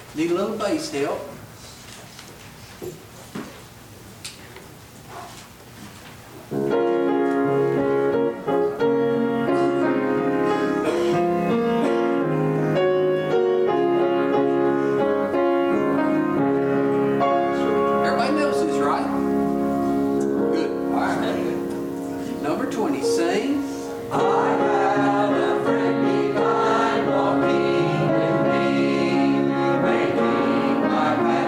Need a little bass help. Everybody knows this, right? Good. All right. Number 20. Sing. I have a friend divine walking with me, making my path.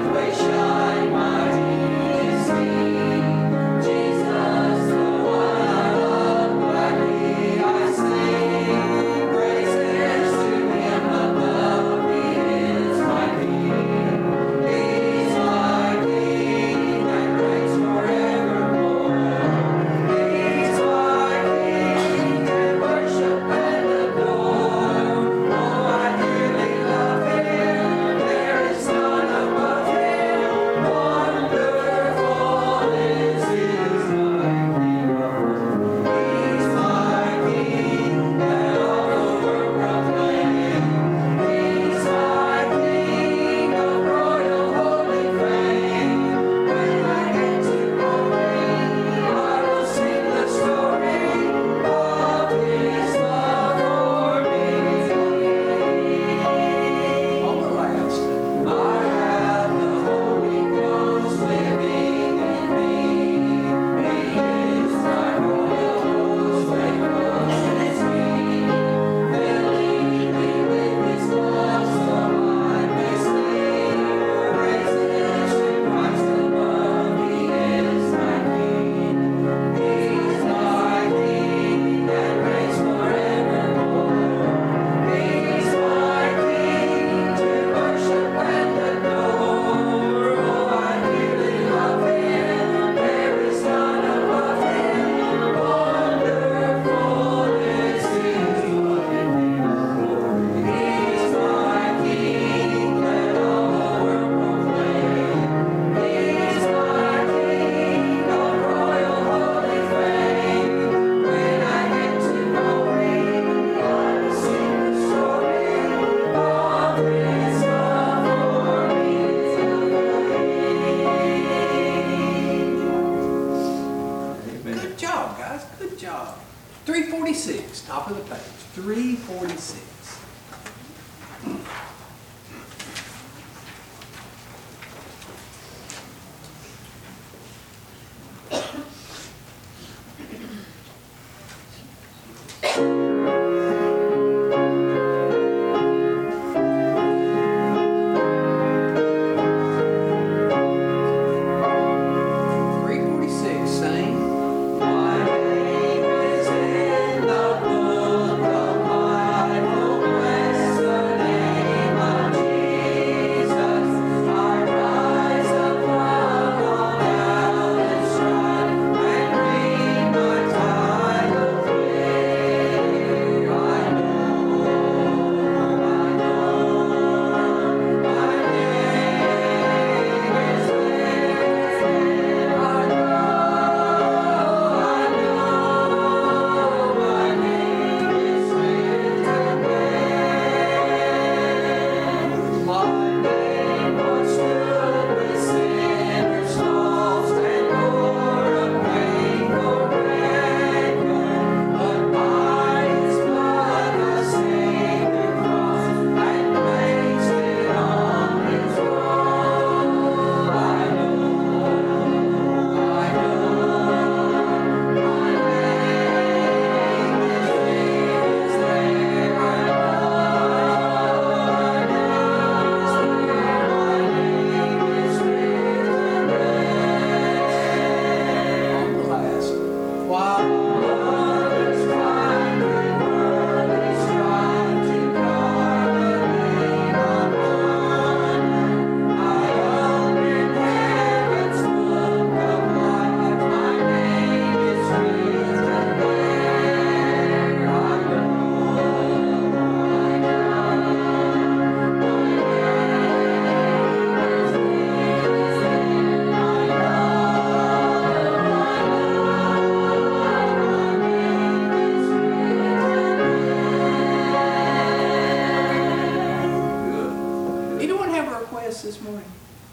have a request this morning?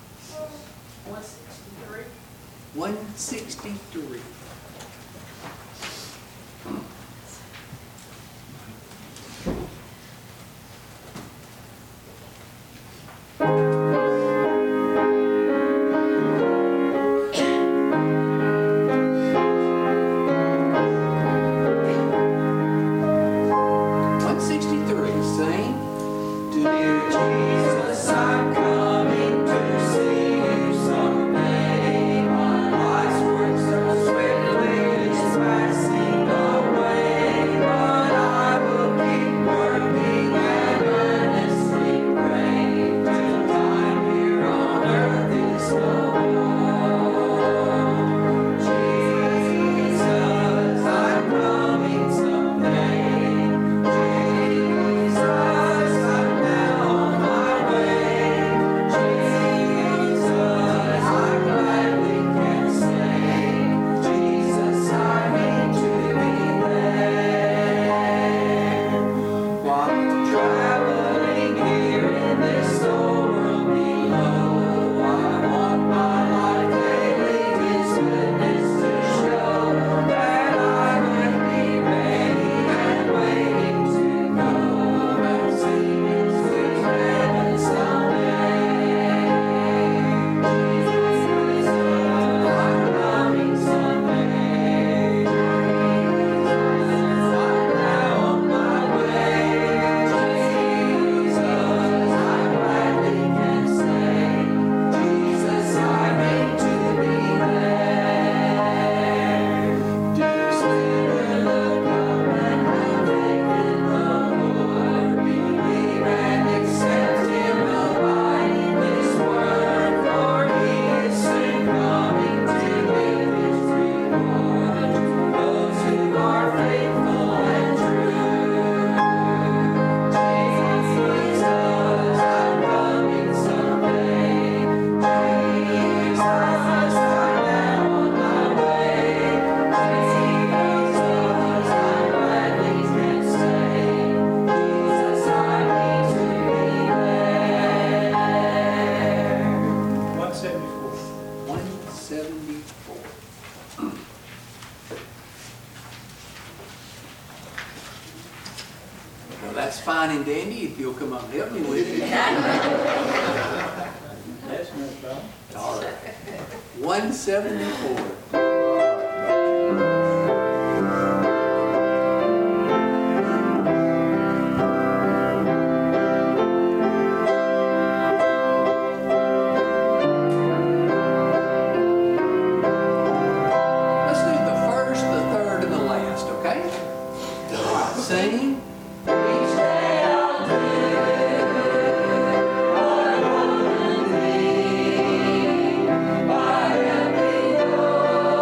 163. 163. That's fine and dandy if you'll come up and help me with it. That's no problem. All right. 174. Let's do the first, the third, and the last, okay? All right. Sing. By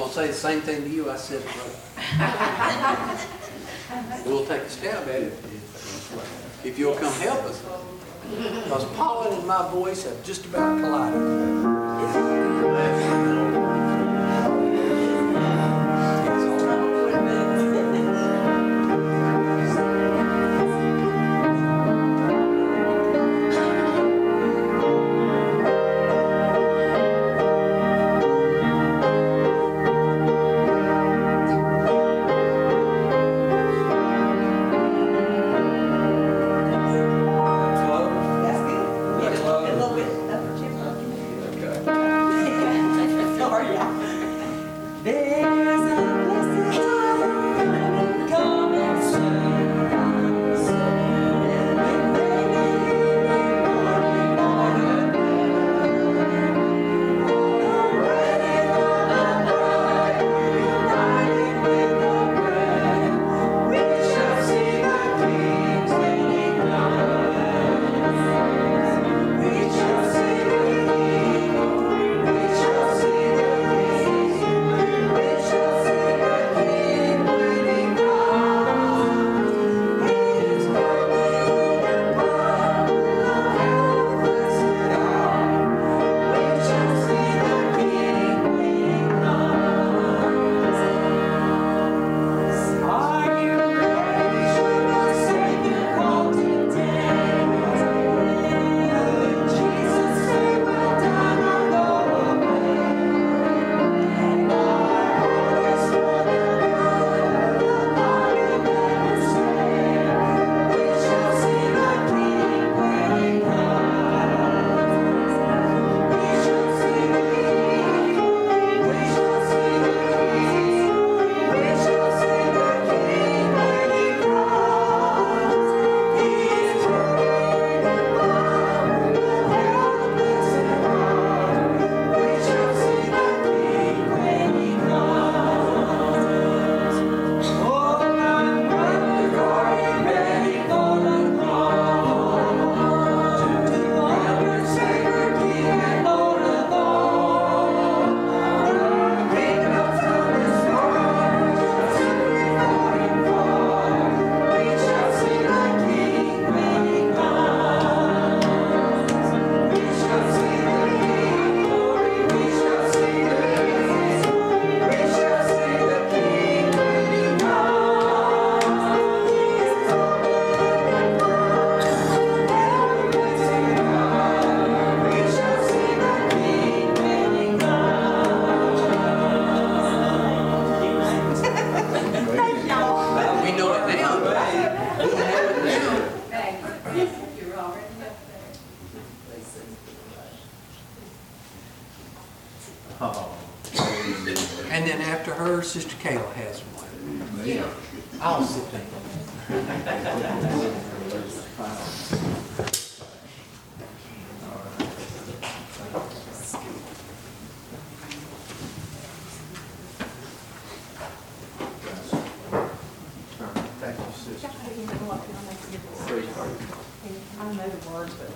going to say the same thing to you I said to brother. We'll take a stab at it if you'll come help us. Because Paula and my voice have just about collided. And then after her, Sister Kayla has one. Yeah. I'll sit down. I know the words, but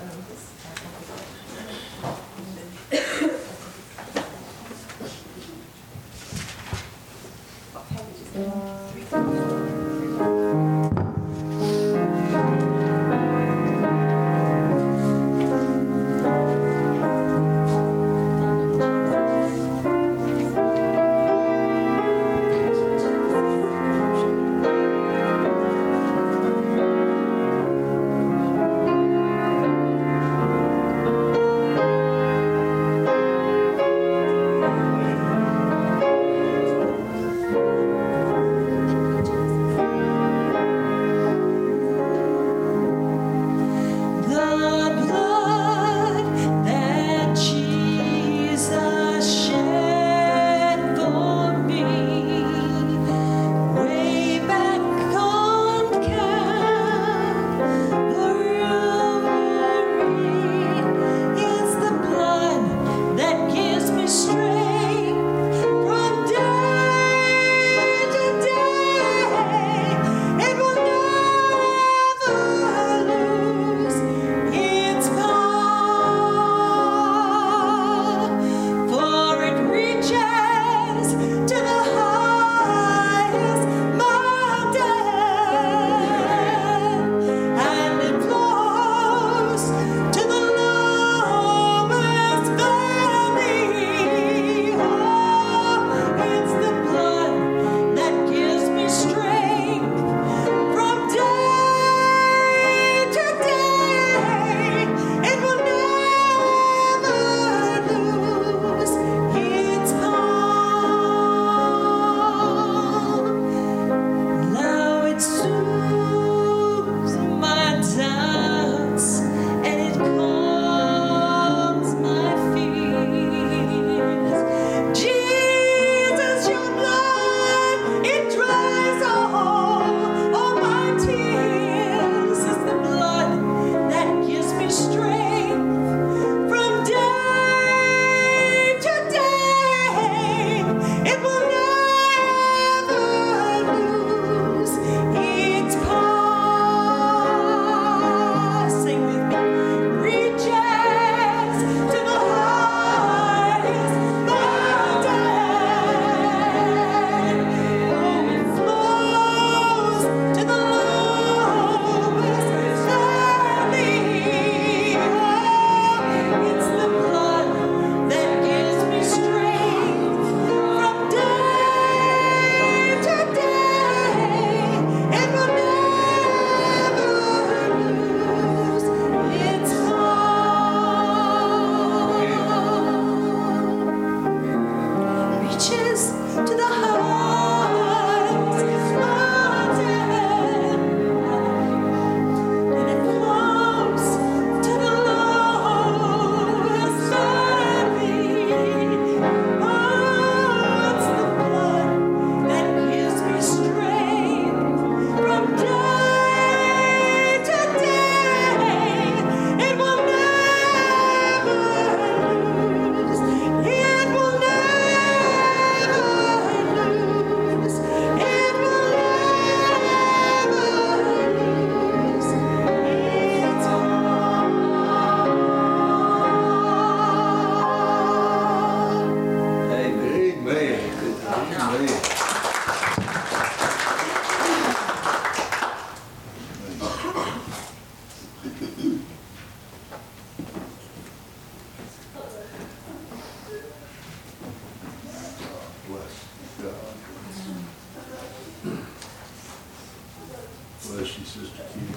Bless you, Sister Keegan.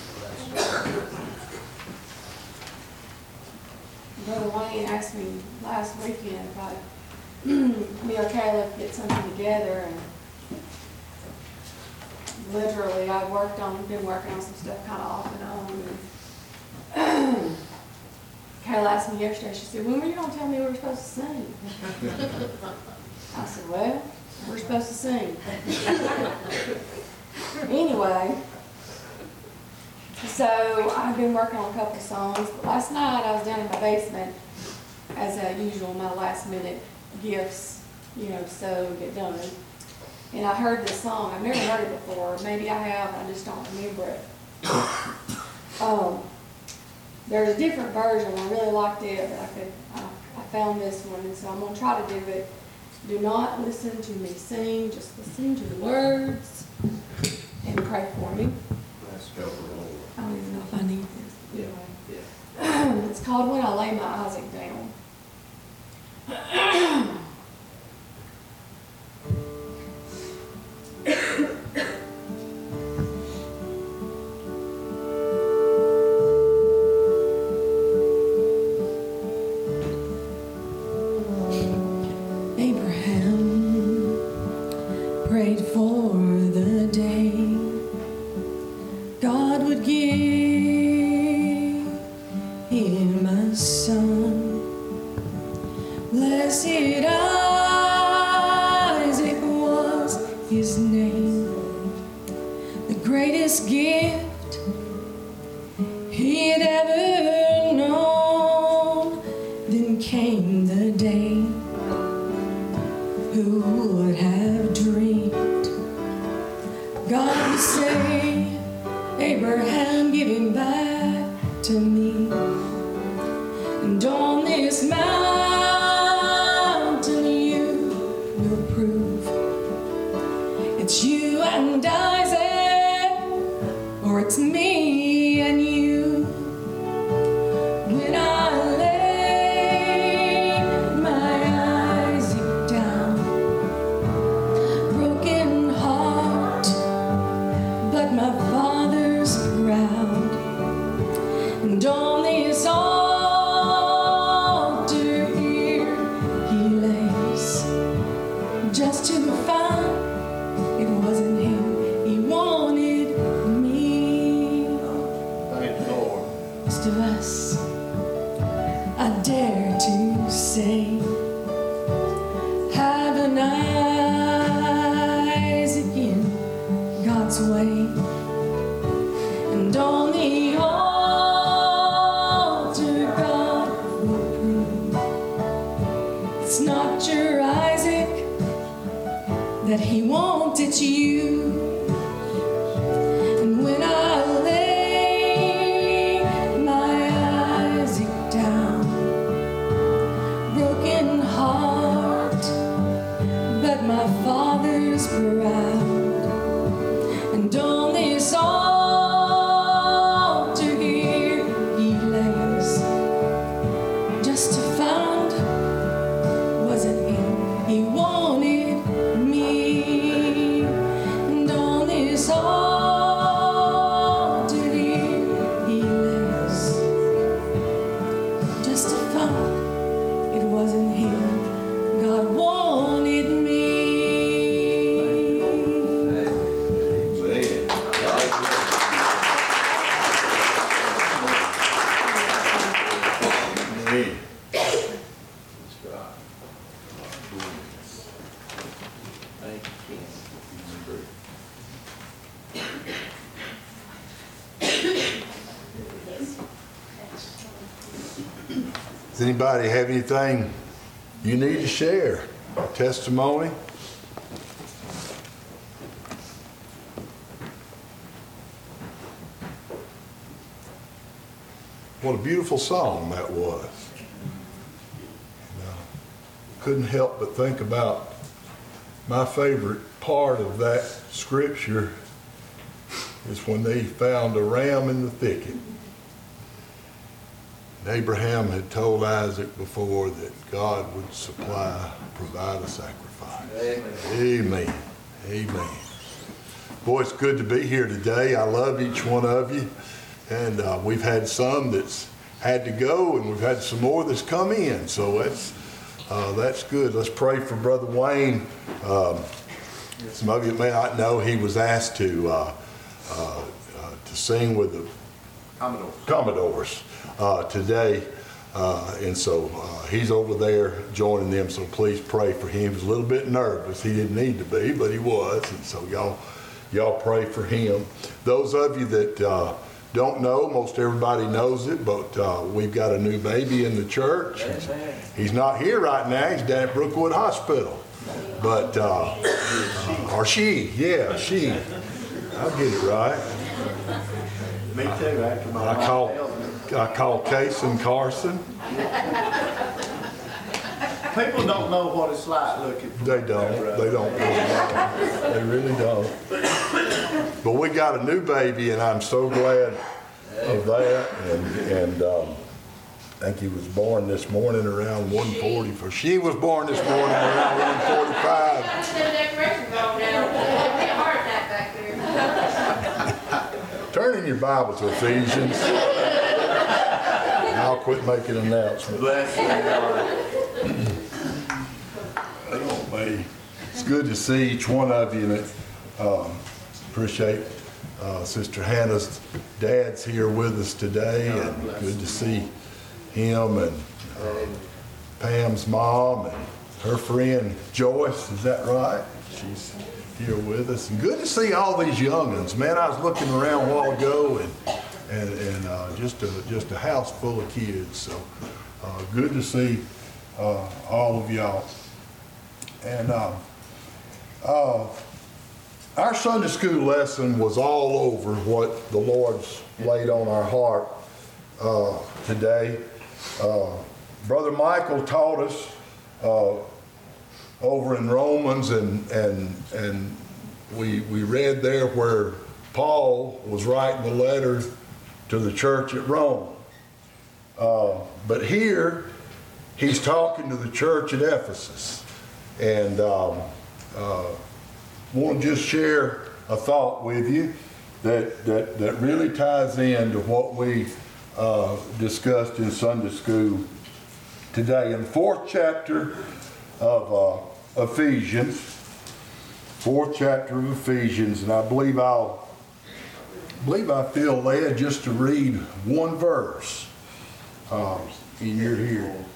Brother Wayne asked me last weekend if me or Caleb get something together, and literally I've been working on some stuff kind of off and on. And Caleb asked me yesterday, she said, when were you going to tell me we were supposed to sing? I said, well, we're supposed to sing. Anyway, so I've been working on a couple songs. But last night I was down in my basement, as usual, my last minute gifts, so get done. And I heard this song. I've never heard it before. Maybe I have, I just don't remember it. There's a different version. I really liked it, but I found this one, and so I'm going to try to do it. Do not listen to me sing, just listen to the words and pray for me. I don't even know if I need this. Anyway. It's called When I Lay My Isaac Down. Abraham prayed for the day God would give him a son. Blessed Isaac was his name, the greatest gift he had ever known. Then came the day, who would have dreamed God would say, Abraham, give him back to me. And on this mountain you will prove it's you and Isaac, or it's me and you. When I lay my Isaac down, broken heart, but my Father's proud. And on this altar here he lays, just to find it wasn't him, he wanted me. Thank you, Lord. Most of us, I dare to say, have an Isaac in God's way. And on the altar God will prove it's not your Isaac that he wants, it's you. And when I lay my Isaac down, broken heart, but my Father's proud. And on this altar here he lays, just to find wasn't him, he wanted me. And on this altar here he lays, just to find it wasn't him, God wanted me. Does anybody have anything you need to share? A testimony? What a beautiful song that was. And, couldn't help but think about my favorite part of that scripture is when they found a ram in the thicket. And Abraham had told Isaac before that God would provide a sacrifice. Amen. Amen. Boy, it's good to be here today. I love each one of you. And we've had some that's had to go, and we've had some more that's come in. So that's good. Let's pray for Brother Wayne. Some of you may not know he was asked to sing with the Commodores today. And so he's over there joining them. So please pray for him. He was a little bit nervous. He didn't need to be, but he was. And so y'all pray for him. Those of you that don't know, most everybody knows it, but we've got a new baby in the church. He's not here right now. He's down at Brookwood Hospital. But, or she. I'll get it right. Me too, after my I call Case and Carson. People don't know what it's like looking for They don't. They really don't. But we got a new baby, and I'm so glad of that. And I think he was born this morning around 1:40. She was born this morning around 1:45. I'm still decoration going now. It'll be a heart attack back there. Turn in your Bible to Ephesians. And I'll quit making announcements. Bless you, Lord. It's good to see each one of you, and appreciate Sister Hannah's dad's here with us today, and good to see him and Pam's mom and her friend Joyce. Is that right? She's here with us, and good to see all these young'uns. Man, I was looking around a while ago, and just a house full of kids. So good to see all of y'all. And our Sunday school lesson was all over what the Lord's laid on our heart today. Brother Michael taught us over in Romans, and we read there where Paul was writing the letter to the church at Rome. But here he's talking to the church at Ephesus. And want to just share a thought with you that really ties into what we discussed in Sunday school today. In the 4th chapter of Ephesians, 4th chapter of Ephesians, and I believe I feel led just to read one verse in your hearing.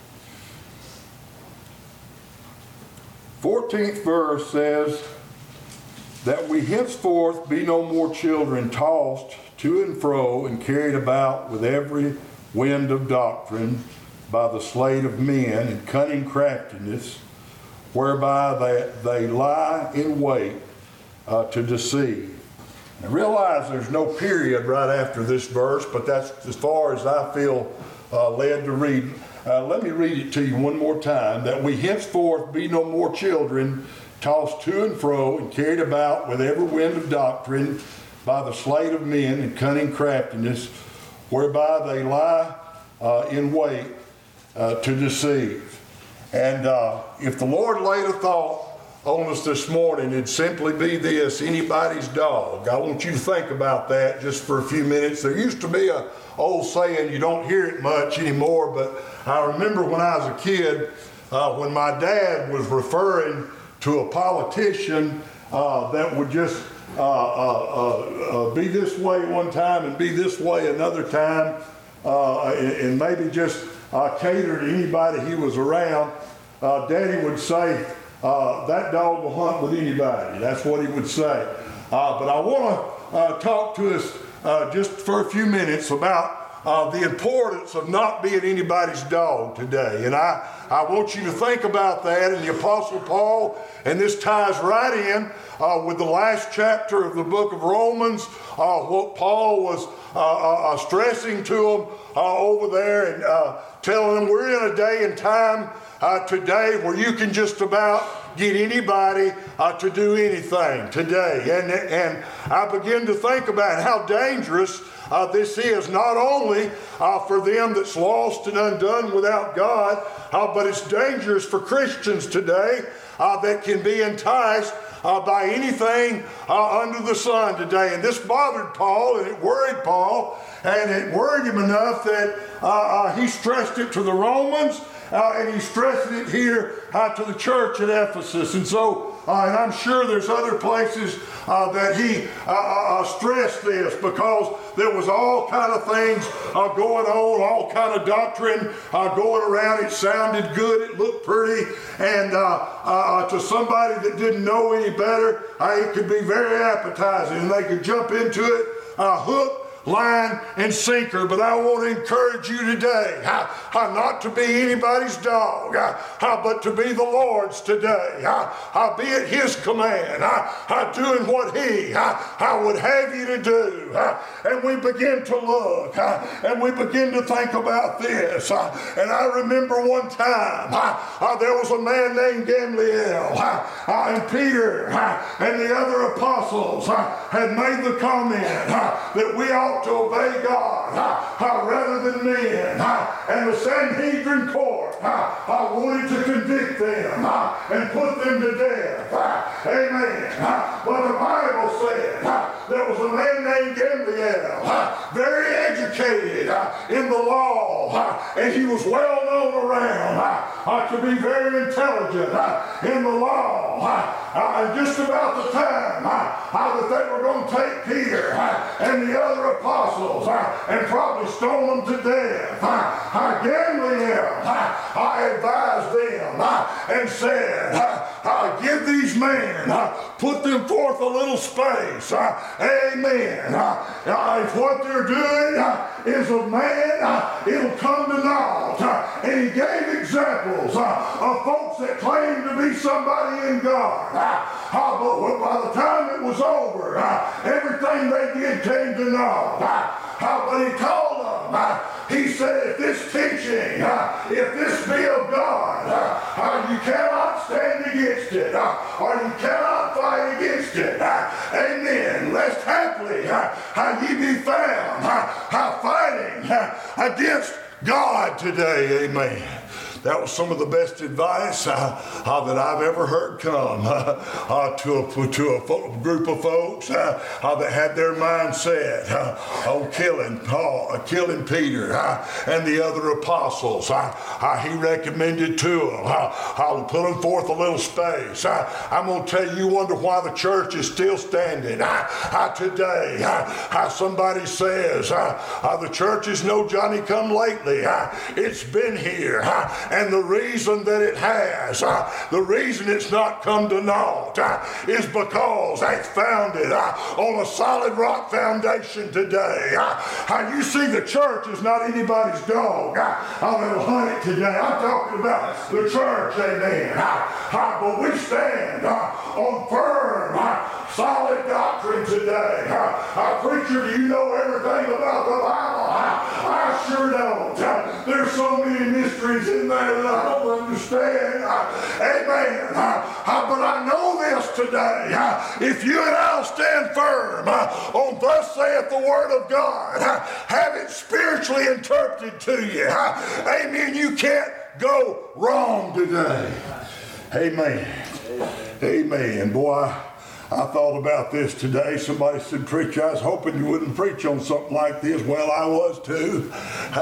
14th verse says, that we henceforth be no more children tossed to and fro and carried about with every wind of doctrine by the sleight of men and cunning craftiness, whereby they lie in wait to deceive. Now realize there's no period right after this verse, but that's as far as I feel led to read. Let me read it to you one more time. That we henceforth be no more children tossed to and fro and carried about with every wind of doctrine by the sleight of men and cunning craftiness, whereby they lie in wait to deceive. And if the Lord laid a thought on us this morning, it'd simply be this: anybody's dog. I want you to think about that just for a few minutes. There used to be an old saying, you don't hear it much anymore, but I remember when I was a kid, when my dad was referring to a politician that would just be this way one time and be this way another time, and maybe just cater to anybody he was around, Daddy would say, that dog will hunt with anybody. That's what he would say. But I want to talk to us just for a few minutes about the importance of not being anybody's dog today. And I want you to think about that. And the Apostle Paul, and this ties right in with the last chapter of the book of Romans, what Paul was stressing to them over there and telling them we're in a day and time today where you can just about get anybody to do anything today. And I begin to think about how dangerous this is, not only for them that's lost and undone without God, but it's dangerous for Christians today that can be enticed by anything under the sun today. And this bothered Paul, and it worried Paul, and it worried him enough that he stressed it to the Romans, and he stressed it here to the church at Ephesus. And so, and I'm sure there's other places that he stressed this, because there was all kind of things going on, all kind of doctrine going around. It sounded good, it looked pretty, and to somebody that didn't know any better, it could be very appetizing, and they could jump into it hook, line, and sinker. But I want to encourage you today not to be anybody's dog, but to be the Lord's today. Be at His command, doing what He would have you to do. And we begin to look, and we begin to think about this. And I remember one time there was a man named Gamaliel, and Peter and the other apostles had made the comment that we ought to obey God rather than men. And the Sanhedrin court wanted to convict them and put them to death. Amen. But the Bible said there was a man named Gamaliel, very educated in the law, and he was well known around to be very intelligent in the law. And just about the time that they were going to take Peter and the other apostles and probably stone them to death, Gamaliel advised them and said, give these men, put them forth a little space. Amen. If what they're doing is of man, it'll come to naught. And he gave examples of folks that claimed to be somebody in God. But by the time it was over, everything they did came to naught. But he told them, he said, if this teaching, if this be of God, you cannot stand against it, or you cannot fight against it. Amen. Lest haply ye be found fighting against God today. Amen. That was some of the best advice that I've ever heard come to a group of folks that had their mind set on killing Peter and the other apostles. He recommended to them, put them forth a little space. I'm going to tell you, wonder why the church is still standing today. Somebody says the church is no Johnny come lately. It's been here. And the reason that it has, the reason it's not come to naught is because it's founded on a solid rock foundation today. You see, the church is not anybody's dog that'll hunt it today. I'm talking about the church, amen. But we stand on firm, solid doctrine today. Preacher, do you know everything about the Bible? I sure don't. There's so many mysteries in there that I don't understand. Amen. But I know this today. If you and I'll stand firm on thus saith the Word of God, have it spiritually interpreted to you. Amen. You can't go wrong today. Amen. Amen. Boy, I thought about this today. Somebody said, preacher, I was hoping you wouldn't preach on something like this. Well, I was too.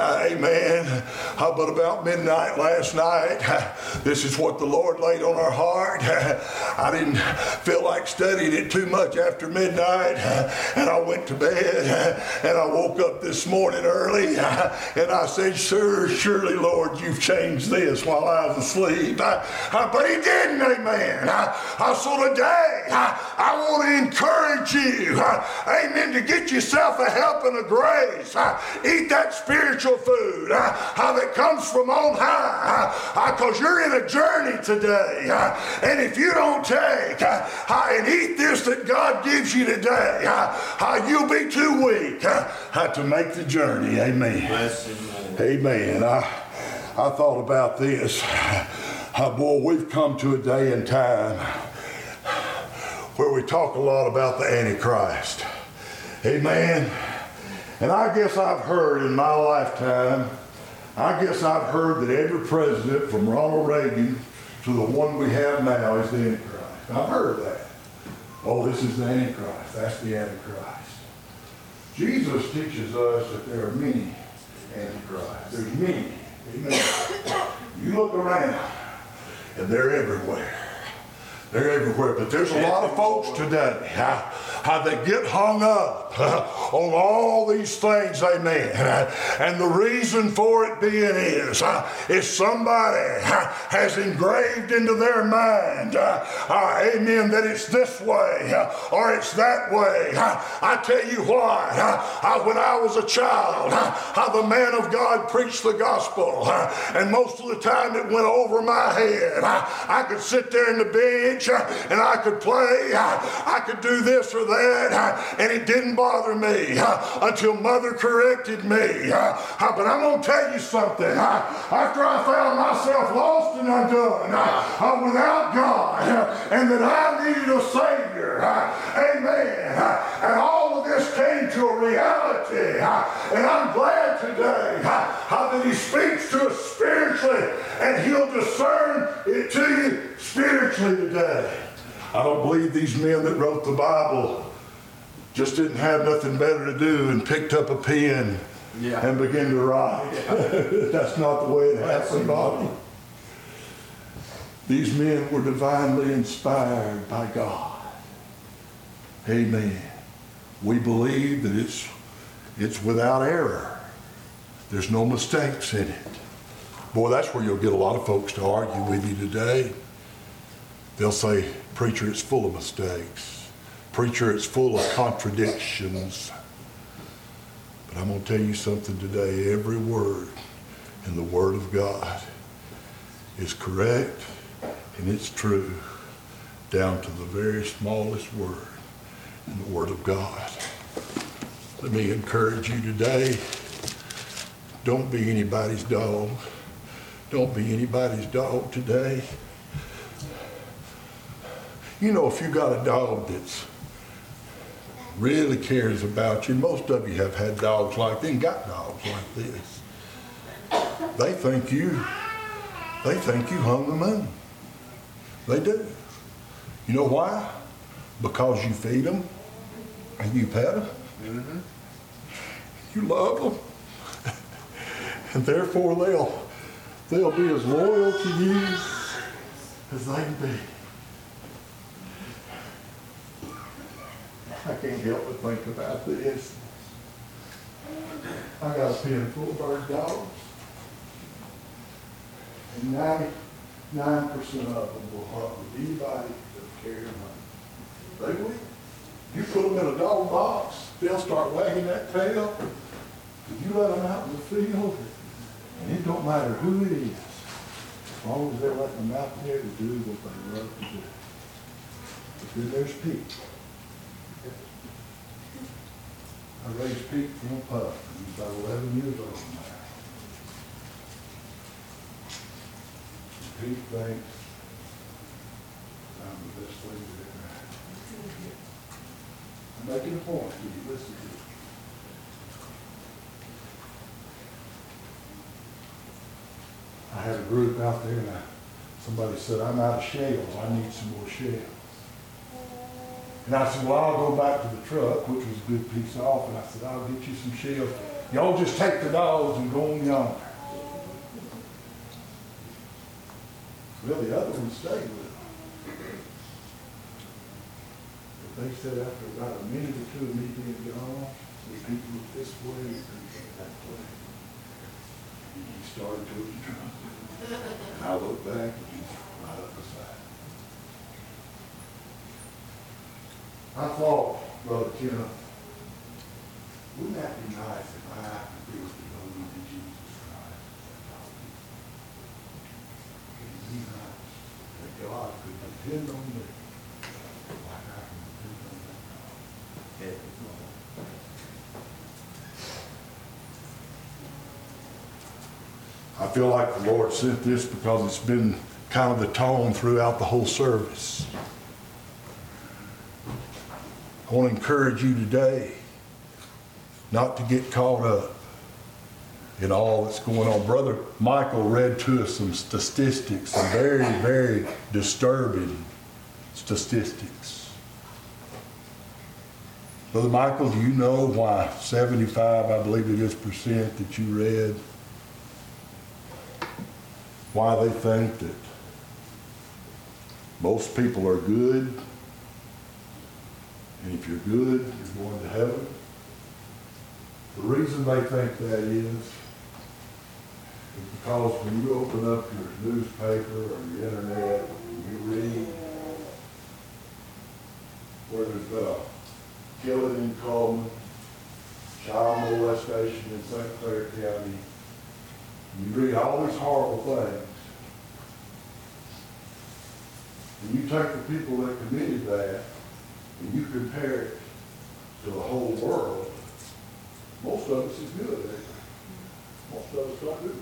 Amen. But about midnight last night, this is what the Lord laid on our heart. I didn't feel like studying it too much after midnight, and I went to bed, and I woke up this morning early, and I said, surely, Lord, you've changed this while I was asleep. But He didn't, amen. So today, I want to encourage you, amen, to get yourself a helping of grace. Eat that spiritual food that comes from on high, because you're in a journey today. And if you don't take and eat this that God gives you today, you'll be too weak to make the journey. Amen. Amen. I thought about this. Boy, we've come to a day and time where we talk a lot about the Antichrist. Amen. And I guess I've heard in my lifetime, that every president from Ronald Reagan to the one we have now is the Antichrist. I've heard that. Oh, this is the Antichrist. That's the Antichrist. Jesus teaches us that there are many Antichrists. There's many. Amen. You look around, and they're everywhere. They're everywhere. But there's a lot of folks today how they get hung up on all these things, amen. And the reason for it being is somebody has engraved into their mind, amen, that it's this way or it's that way. I tell you what, when I was a child, the man of God preached the gospel, and most of the time it went over my head. I could sit there in the bench and I could play, I could do this or that, and it didn't bother me until Mother corrected me. But I'm going to tell you something. After I found myself lost and undone, without God, and that I needed a Savior, amen, and all of this came to a reality, and I'm glad today that He speaks to us spiritually, and He'll discern it to you spiritually today. I don't believe these men that wrote the Bible just didn't have nothing better to do and picked up a pen and began to write. That's not the way it happened, Bobby. These men were divinely inspired by God. Amen. We believe that it's without error. There's no mistakes in it. Boy, that's where you'll get a lot of folks to argue with you today. They'll say, preacher, it's full of mistakes. Preacher, it's full of contradictions. But I'm going to tell you something today. Every word in the Word of God is correct and it's true, down to the very smallest word in the Word of God. Let me encourage you today. Don't be anybody's dog. Don't be anybody's dog today. You know, if you got a dog that's really cares about you, and most of you have had dogs like this, got dogs like this, they think you hung the moon. They do. You know why? Because you feed them and you pet them. Mm-hmm. You love them. And therefore they'll be as loyal to you as they can be. I can't help but think about this. I got a pen full of bird dogs, and 99% of them will hunt with anybody that carry them home. They will. You put them in a dog box, they'll start wagging that tail. You let them out in the field, and it don't matter who it is, as long as they're letting them out there to do what they love to do. But then there's Pete. I raised Pete from a pup. He's about 11 years old now. Pete thinks I'm the best thing that ever happened. I'm making a point to you. Listen to me. I had a group out there and somebody said, I'm out of shells. I need some more shells. And I said, well, I'll go back to the truck, which was a good piece off, and I said, I'll get you some shells. Y'all just take the dogs and go on yonder. Well, the other one stayed with them. But they said after about a minute or two of me being gone, the people looked this way and that way. And he started towards the truck. And I looked back and he's right up beside me. I thought, Brother Kenneth, wouldn't that be nice if I could be devoted to Jesus Christ? It'd be nice that God could depend on me like I can depend on that God. I feel like the Lord sent this because it's been kind of the tone throughout the whole service. I want to encourage you today not to get caught up in all that's going on. Brother Michael read to us some statistics, some very, very disturbing statistics. Brother Michael, do you know why 75, I believe it is, percent that you read, why they think that most people are good, and if you're good, you're going to heaven? The reason they think that is because when you open up your newspaper or your internet and you read where there's been a killing in Coleman, child molestation in St. Clair County, you read all these horrible things, and you take the people that committed that and you compare it to the whole world, most of us is good, ain't we? Most of us don't do that.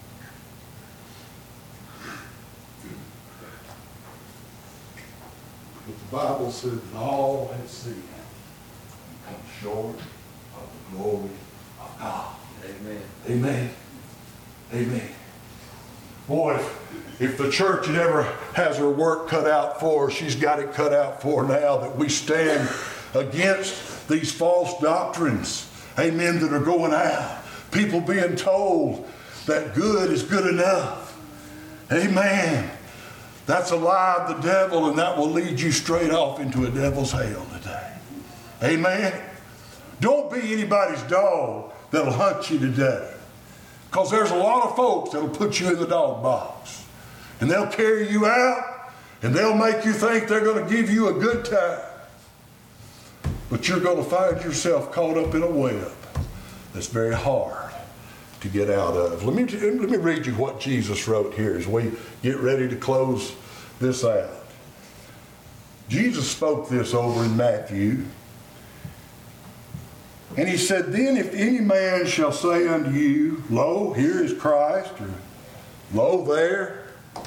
But the Bible says that all have sinned and come short of the glory of God. Amen. Amen. Amen. Boy, if the church ever has her work cut out for her, she's got it cut out for her now, that we stand against these false doctrines, amen, that are going out. People being told that good is good enough. Amen. That's a lie of the devil, and that will lead you straight off into a devil's hell today. Amen. Don't be anybody's dog that'll hunt you today. Because there's a lot of folks that'll put you in the dog box. And they'll carry you out, and they'll make you think they're going to give you a good time. But you're going to find yourself caught up in a web that's very hard to get out of. Let me read you what Jesus wrote here as we get ready to close this out. Jesus spoke this over in Matthew. And he said, then if any man shall say unto you, lo, here is Christ, or lo, there.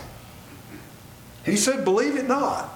He said, believe it not.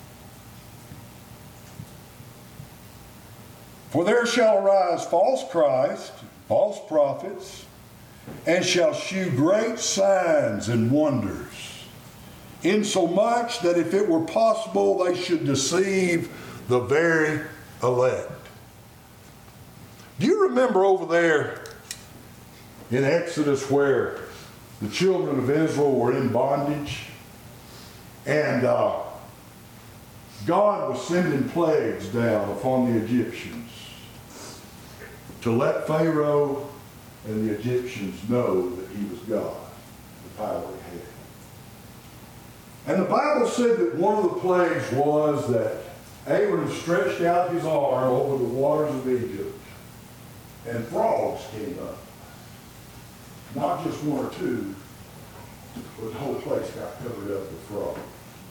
For there shall arise false Christ, false prophets, and shall shew great signs and wonders, insomuch that if it were possible they should deceive the very elect. Do you remember over there in Exodus where the children of Israel were in bondage? And God was sending plagues down upon the Egyptians to let Pharaoh and the Egyptians know that he was God, the power he had. And the Bible said that one of the plagues was that Aaron stretched out his arm over the waters of Egypt, and frogs came up. Not just one or two, but the whole place got covered up with frogs.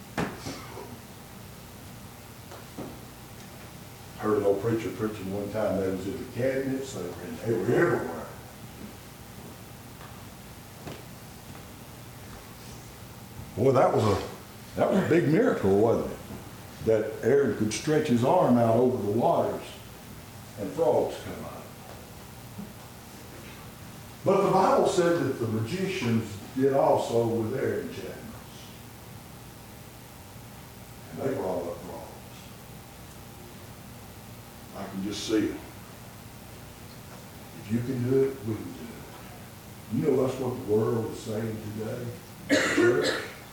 Heard an old preacher preaching one time. They was in the cabinets, they were everywhere. Boy, that was a big miracle, wasn't it? That Aaron could stretch his arm out over the waters and frogs come up. But the Bible said that the magicians did also with their enchantments. And they brought up frogs. I can just see it. If you can do it, we can do it. You know that's what the world is saying today, the church.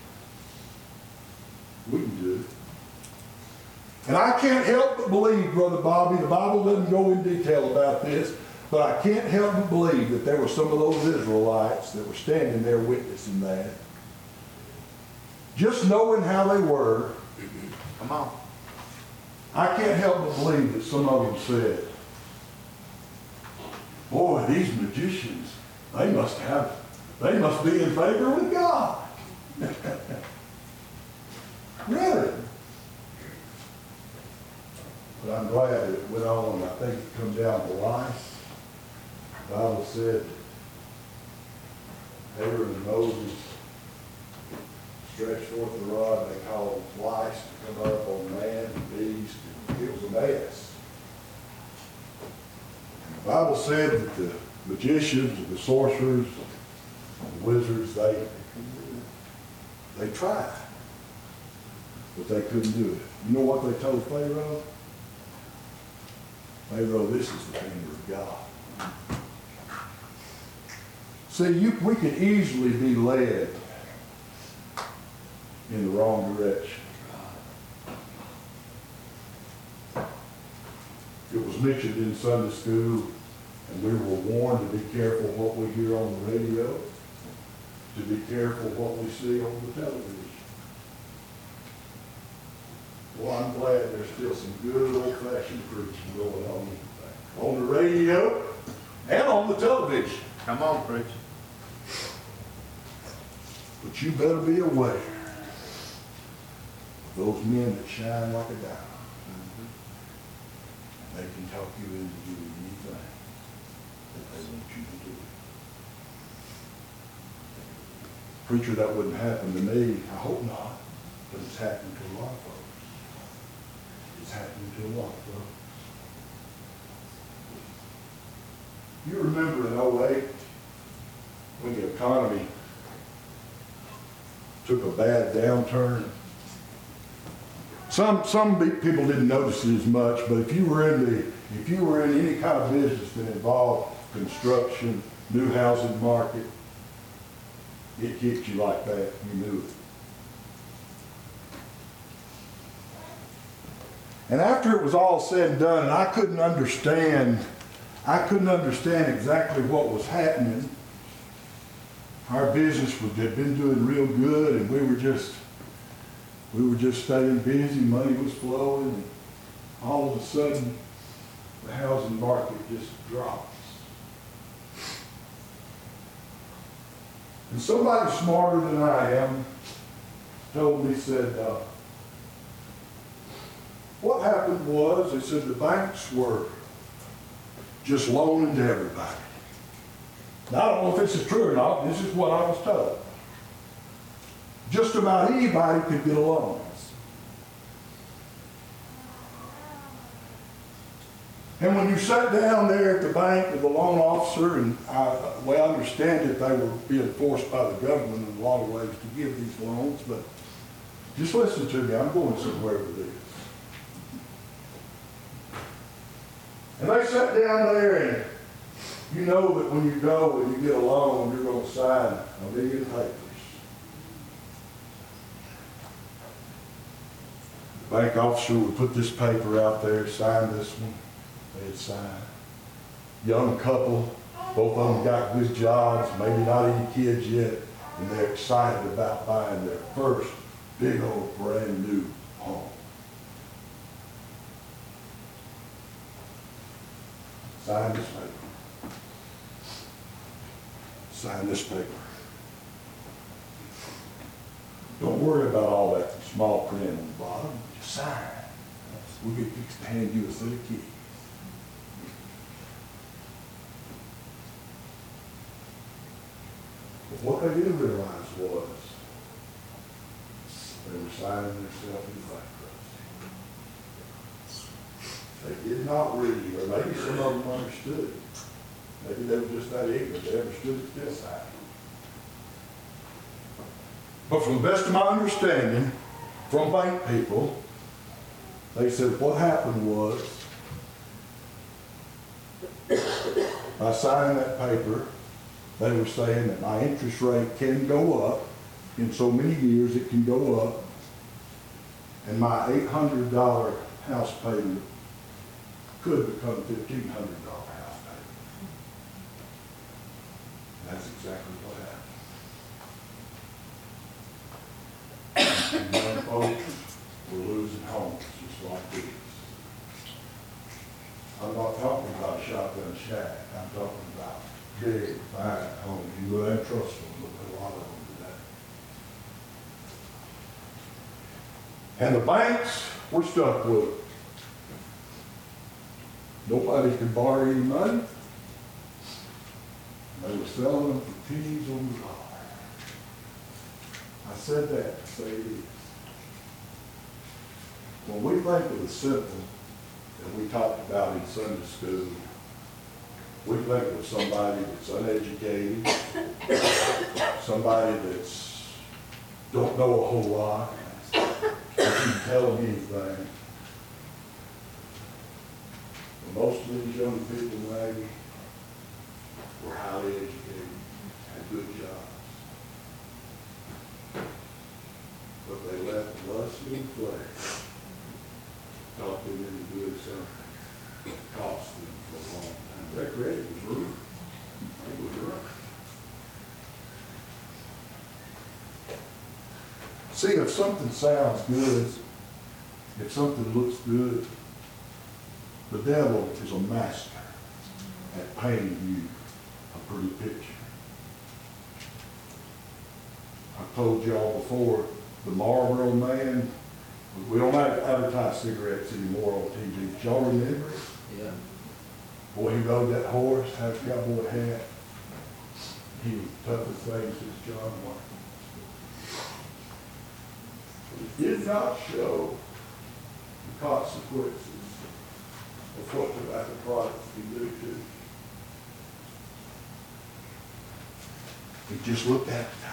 We can do it. And I can't help but believe, Brother Bobby, the Bible doesn't go in detail about this, but I can't help but believe that there were some of those Israelites that were standing there witnessing that. Just knowing how they were, Come on. I can't help but believe that some of them said, boy, these magicians, they must be in favor with God. Really? But I'm glad that it went on. I think it comes down to lice. The Bible said Aaron and Moses stretched forth the rod. They called lice to come up on man and beast. It was a mess. And the Bible said that the magicians and the sorcerers and the wizards, they tried, but they couldn't do it. You know what they told Pharaoh? Pharaoh, this is the finger of God. See, we can easily be led in the wrong direction. It was mentioned in Sunday school, and we were warned to be careful what we hear on the radio, to be careful what we see on the television. Well, I'm glad there's still some good old-fashioned preaching going on the radio and on the television. Come on, preacher. But you better be aware of those men that shine like a diamond. They can talk you into doing anything that they want you to do. Preacher, that wouldn't happen to me. I hope not. But it's happening to a lot of folks. It's happening to a lot of folks. You remember in 08 when the economy took a bad downturn? Some people didn't notice it as much, but if you were in any kind of business that involved construction, new housing market, it hit you like that. You knew it. And after it was all said and done, and I couldn't understand exactly what was happening. Our business had been doing real good, and we were just staying busy. Money was flowing, and all of a sudden, the housing market just drops. And somebody smarter than I am told me, said, what happened was, they said the banks were just loaning to everybody. Now, I don't know if this is true or not. This is what I was told. Just about anybody could get a loan. And when you sat down there at the bank with the loan officer, and I understand that they were being forced by the government in a lot of ways to give these loans, but just listen to me. I'm going somewhere with this. And they sat down there, and you know that when you go and you get a loan, you're going to sign a million papers. The bank officer would put this paper out there, sign this one. They'd sign. Young couple, both of them got good jobs, maybe not any kids yet, and they're excited about buying their first big old brand new home. Sign this paper. Sign this paper. Don't worry about all that small print on the bottom. Just sign. We'll get fixed to hand you a set of keys. But what they didn't realize was they were signing themselves into bankruptcy. They did not read, or maybe some of them understood. Maybe they were just that ignorant. They understood it this side. But from the best of my understanding, from bank people, they said what happened was, by signing that paper, they were saying that my interest rate can go up. In so many years it can go up. And my $800 house payment could become $1,500 house payment. That's exactly what happened. And young folks were losing homes just like this. I'm not talking about a shotgun shack. I'm talking about big, fine homes. You go there and trust them, but a lot of them today. And the banks were stuck with it. Nobody could borrow any money. They were selling them for pennies on the dollar. I said that to say this. When we think of the simple that we talked about in Sunday school, we think of somebody that's uneducated, somebody that's don't know a whole lot, doesn't tell them anything. And most of these young people maybe were highly educated, had good jobs. But they left lust and flesh. Taught them into doing something. It cost them for a long time. That credit was ruined. It was ruined. See, if something sounds good, if something looks good, the devil is a master at painting you a pretty picture. I told y'all before, the Marlboro Man, we don't advertise cigarettes anymore on TV. Did y'all remember it? Yeah. Boy, he rode that horse, had a cowboy hat. He was tough as things as John Wayne. But it did not show the consequences of what tobacco products can do to you. He just looked appetizing.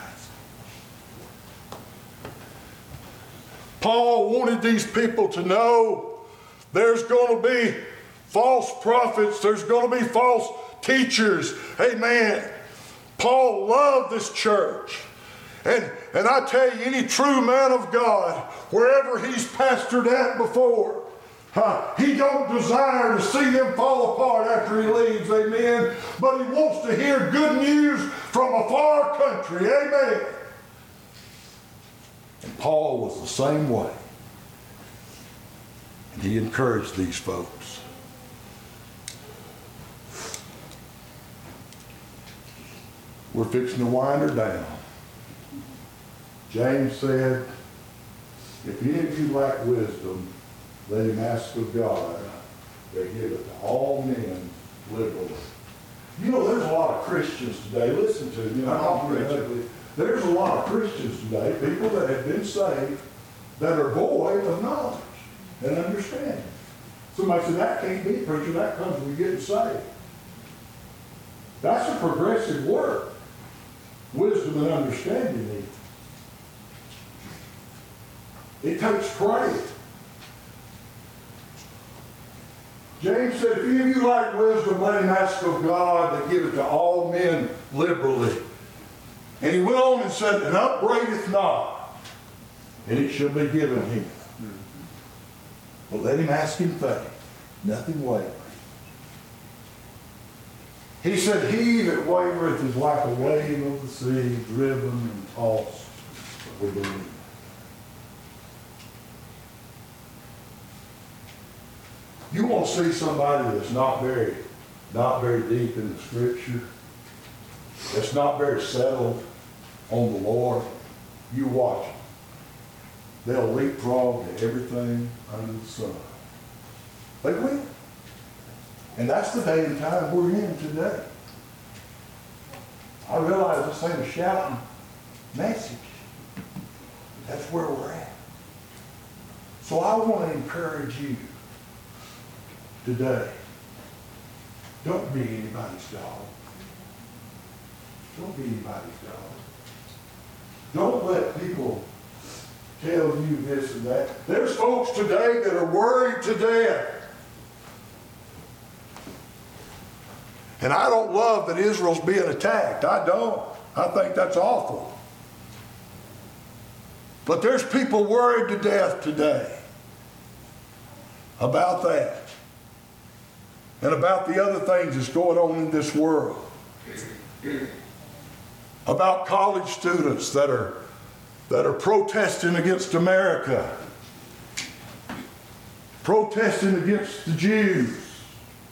Paul wanted these people to know there's going to be false prophets, there's going to be false teachers. Amen. Paul loved this church. And I tell you, any true man of God, wherever he's pastored at before, he don't desire to see them fall apart after he leaves, amen. But he wants to hear good news from a far country, amen. And Paul was the same way. And he encouraged these folks. We're fixing to wind her down. James said, if any of you lack wisdom, let him ask of God, that give it to all men liberally. You know, there's a lot of Christians today. Listen to me. I'm not preaching. There's a lot of Christians today, people that have been saved, that are void of knowledge and understanding. Somebody said, that can't be, preacher. That comes when you get saved. That's a progressive work. Wisdom and understanding need. It takes praying. James said, if any of you lack wisdom, let him ask of God that give it to all men liberally. And he went on and said, and upbraideth not, and it shall be given him. But let him ask in faith, nothing wavering. He said, he that wavereth is like a wave of the sea, driven and tossed with the wind. You want to see somebody that's not very deep in the Scripture, that's not very settled on the Lord, you watch them. They'll leapfrog to everything under the sun. They will. And that's the day and time we're in today. I realize this ain't a shouting message. That's where we're at. So I want to encourage you today. Don't be anybody's dog. Don't be anybody's dog. Don't let people tell you this and that. There's folks today that are worried to death. And I don't love that Israel's being attacked. I don't. I think that's awful. But there's people worried to death today about that. And about the other things that's going on in this world. About college students that are protesting against America. Protesting against the Jews.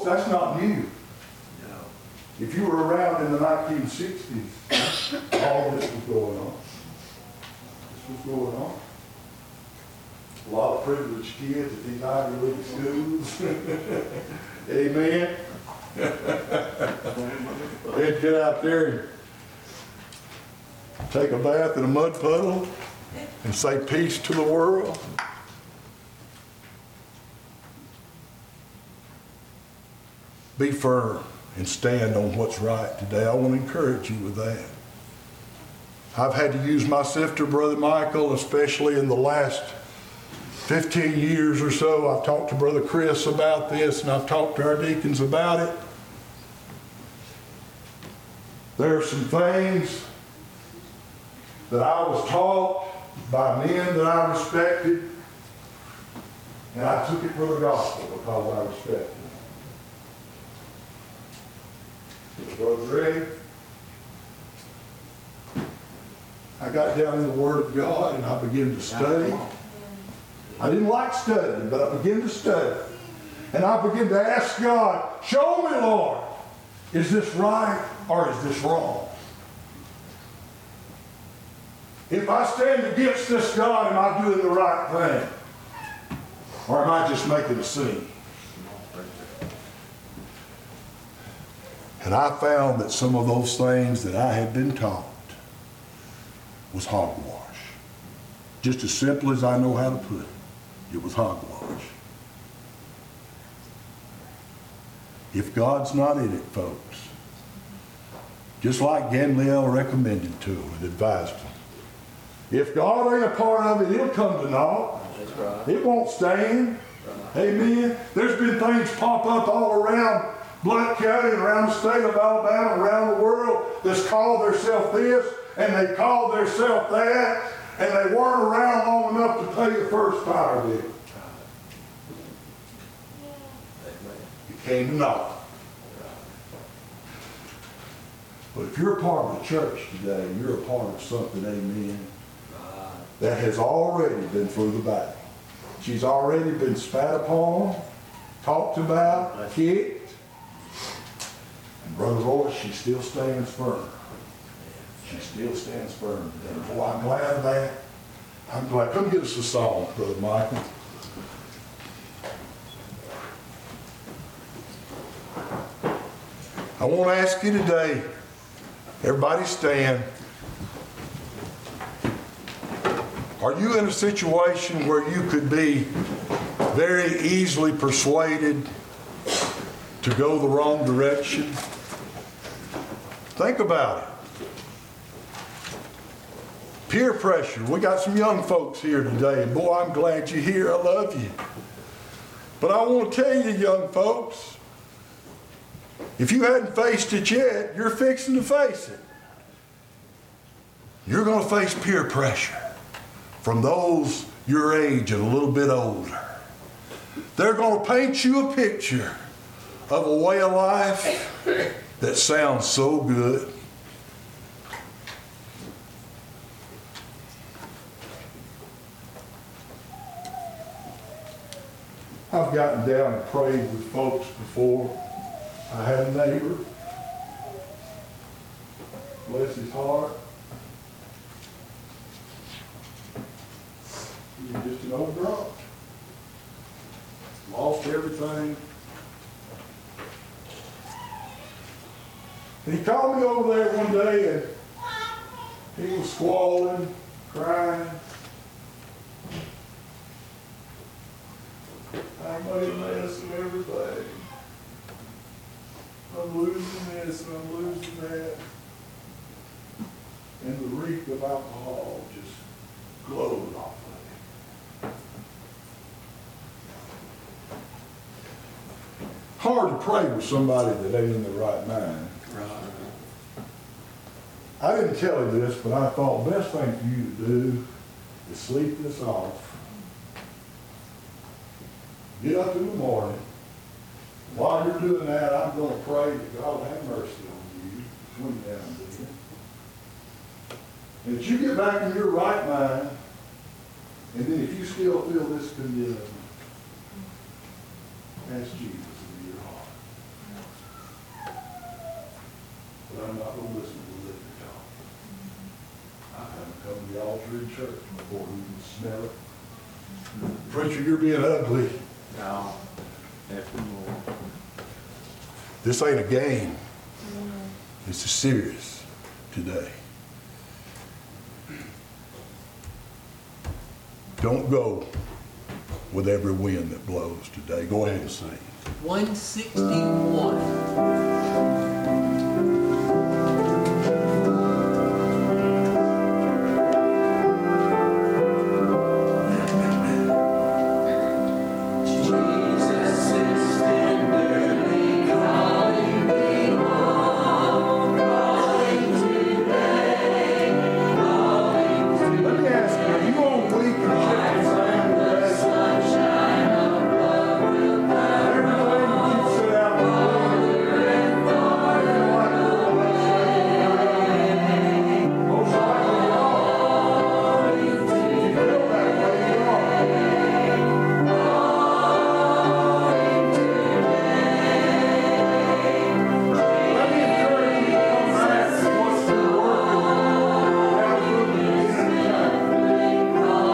Folks, that's not new. If you were around in the 1960s, all this was going on. This was going on. A lot of privileged kids at these Ivy League schools. Amen. They'd get out there and take a bath in a mud puddle and say peace to the world. Be firm and stand on what's right today. I want to encourage you with that. I've had to use my sifter, Brother Michael, especially in the last 15 years or so. I've talked to Brother Chris about this, and I've talked to our deacons about it. There are some things that I was taught by men that I respected, and I took it for the gospel because I respected them. Brother Greg, I got down in the Word of God and I began to study. I didn't like studying, but I began to study. And I began to ask God, show me, Lord, is this right or is this wrong? If I stand against this God, am I doing the right thing? Or am I just making a scene? And I found that some of those things that I had been taught was hogwash. Just as simple as I know how to put it, it was hogwash. If God's not in it, folks, just like Gamaliel recommended to him and advised him, if God ain't a part of it, it'll come to naught. It won't stand. Amen. There's been things pop up all around Blount County and around the state of Alabama, around the world, that's called themselves this, and they called themselves that, and they weren't around long enough to pay the first fire bill. It came to naught. But if you're a part of the church today, you're a part of something, amen, that has already been through the battle. She's already been spat upon, talked about, kicked. And Brother Roy, she still stands firm. She still stands firm today. Boy, I'm glad of that. I'm glad. Come get us a song, Brother Michael. I want to ask you today, everybody stand. Are you in a situation where you could be very easily persuaded to go the wrong direction? Think about it. Peer pressure. We got some young folks here today. Boy, I'm glad you're here. I love you. But I want to tell you, young folks, if you hadn't faced it yet, you're fixing to face it. You're going to face peer pressure from those your age and a little bit older. They're going to paint you a picture of a way of life that sounds so good. I've gotten down and prayed with folks before. I had a neighbor, bless his heart. He was just an old drunk. Lost everything. And he called me over there one day and he was squalling, crying. I made a mess of everything. I'm losing this and I'm losing that. And the reek of alcohol just glowed off of him. Hard to pray with somebody that ain't in the right mind. I didn't tell you this, but I thought the best thing for you to do is sleep this off. Get up in the morning. While you're doing that, I'm going to pray that God will have mercy on you between now and then. And that you get back in your right mind, and then if you still feel this condemned, ask Jesus into your heart. but I'm not going to listen to liquor talk. I haven't come to the altar in church before you can smell it. Preacher, you're being ugly. No, evermore. This ain't a game. This is serious today. Don't go with every wind that blows today. Go ahead and sing. 161. Let me ask you, are you on weak and shifting sand today? Everything that you set out to do, most likely you are. If you feel that way, you are. Let me encourage you to come back to what's been working down through the beginning of time.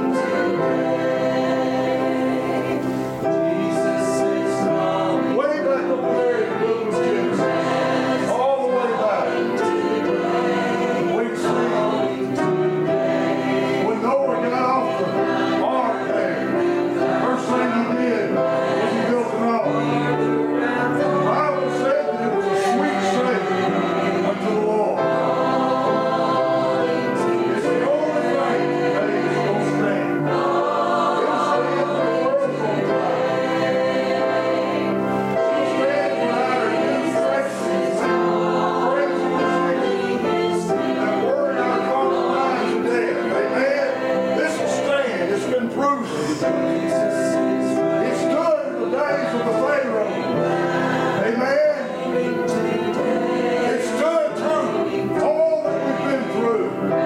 Way back over there in the book of Genesis, all the way back, we see when Noah got off the ark there, first thing he did was he built an altar. The Bible said that it was a sweet savor unto the Lord. It's the only thing that is going to stand. It'll stand when the world's on fire. It'll stand when our distractions and craziness that worry our carnal minds to death. Amen? This will stand. It's been proven. It stood in the days of the Pharaoh. Amen? It stood through all that we've been through.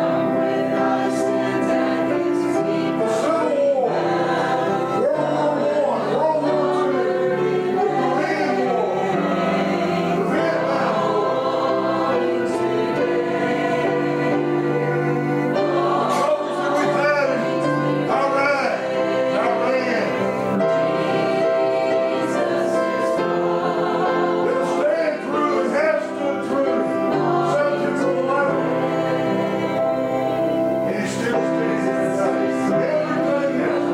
The Civil War, World War I, World War II, the Korean War, the Vietnam War, the troubles that we've had in Iraq, Iran. It'll stand through and has stood through subject to the Lord. And it still stands today. Everything else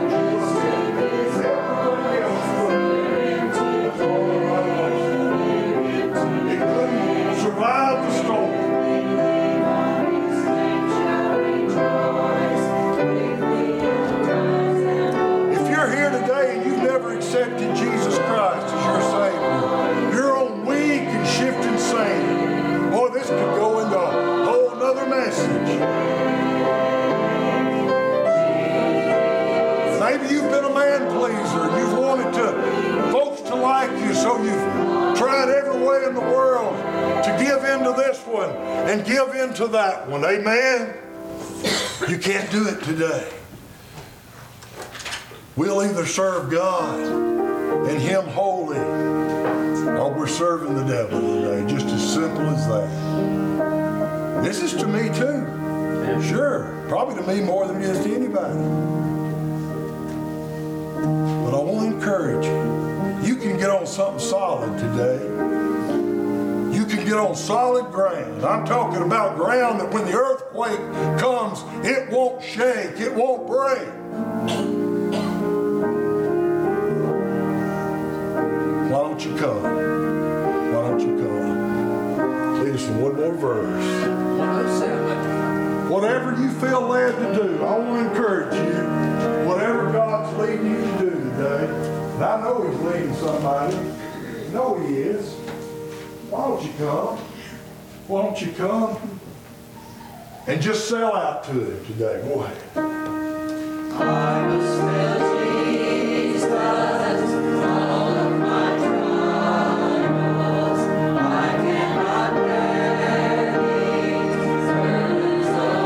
was all the right place. It couldn't survive the storm. If you're here today and you've never accepted Jesus Christ as your Savior, you're on weak and shifting sand. Boy, this could go into a whole nother message. Maybe you've been a man pleaser. You've wanted folks to like you, so you've tried every way in the world to give in to this one and give in to that one. Amen? You can't do it today. We'll either serve God and Him holy, or we're serving the devil today. Just as simple as that. This is to me too. Sure, probably to me more than it is to anybody. But I want to encourage you. You can get on something solid today. You can get on solid ground. I'm talking about ground that when the earthquake comes, it won't shake, it won't break. Why don't you come? Why don't you come? Lead us in one more verse. 107. Whatever you feel led to do, I want to encourage you. Whatever God's leading you to do today, and I know He's leading somebody. I know He is. Why don't you come? Why don't you come and just sell out to Him today? Go ahead. I must tell Jesus all of my troubles. I cannot bear these burdens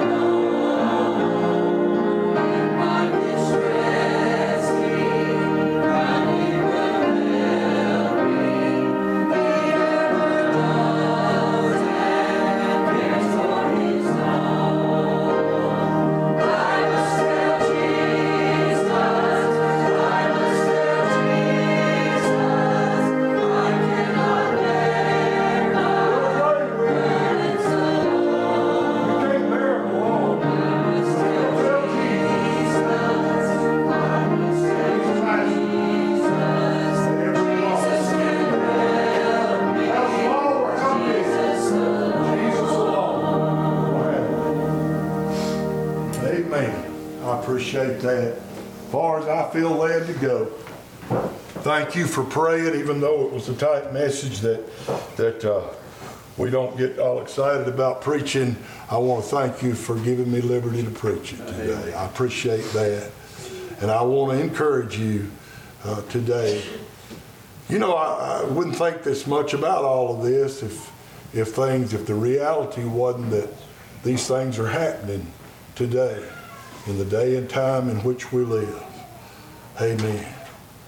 alone. In my distress, He kindly will help me. He ever does. appreciate that. As far as I feel led to go. Thank you for praying, even though it was a tight message that we don't get all excited about preaching. I want to thank you for giving me liberty to preach it today. I appreciate that. And I want to encourage you today. You know, I wouldn't think this much about all of this if the reality wasn't that these things are happening today, in the day and time in which we live. Amen.